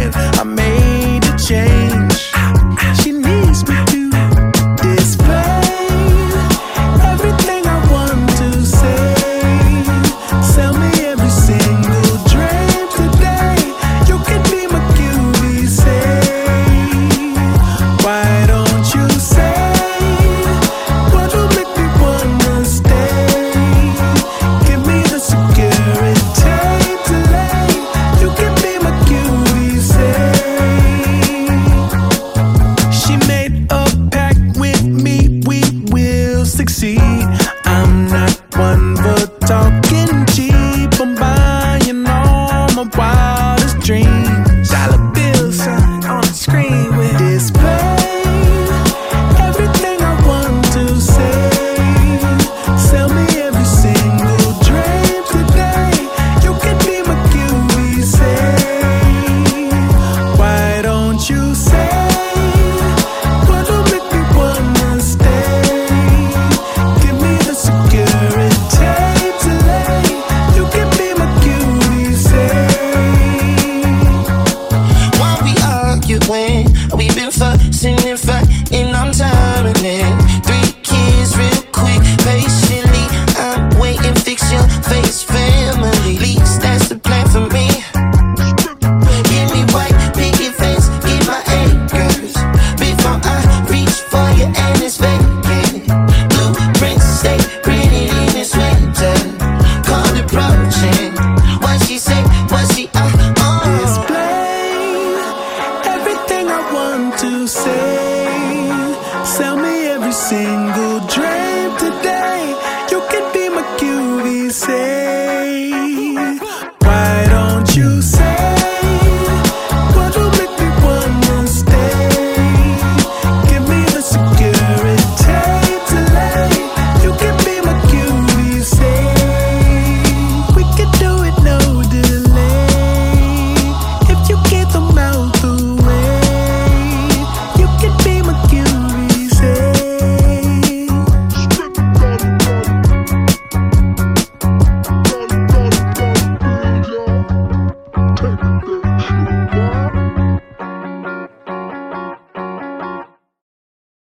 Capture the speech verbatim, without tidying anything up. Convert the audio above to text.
live. I made a change. She needs me to display everything I want to say. Sell me every single dream today. You can be my cutie, say. Why don't you say what will make me wanna stay? Give me the security to lay. You can be my cutie, say. She made a pact with me, we will succeed. I'm not one for talking cheap. I'm buying all my wildest dreams. Dollar bill sign on the screen with display everything I want to say. Sell me every single dream today. You can be my cutie, say. Why don't you say what will make me wanna stay? Give me the security to lay. You can be my cutie, say. Why we arguing? We been fussing and fighting on time and then three kids real quick, patiently. I'm waiting, fix your face, family. At least that's the plan for me. Give me white picket fence, get my acres before I reach for you and it's vacant. Blueprints stay printed in this winter. Cold approaching. What she say? What she uh uh? Display everything I want to say. Sell me every single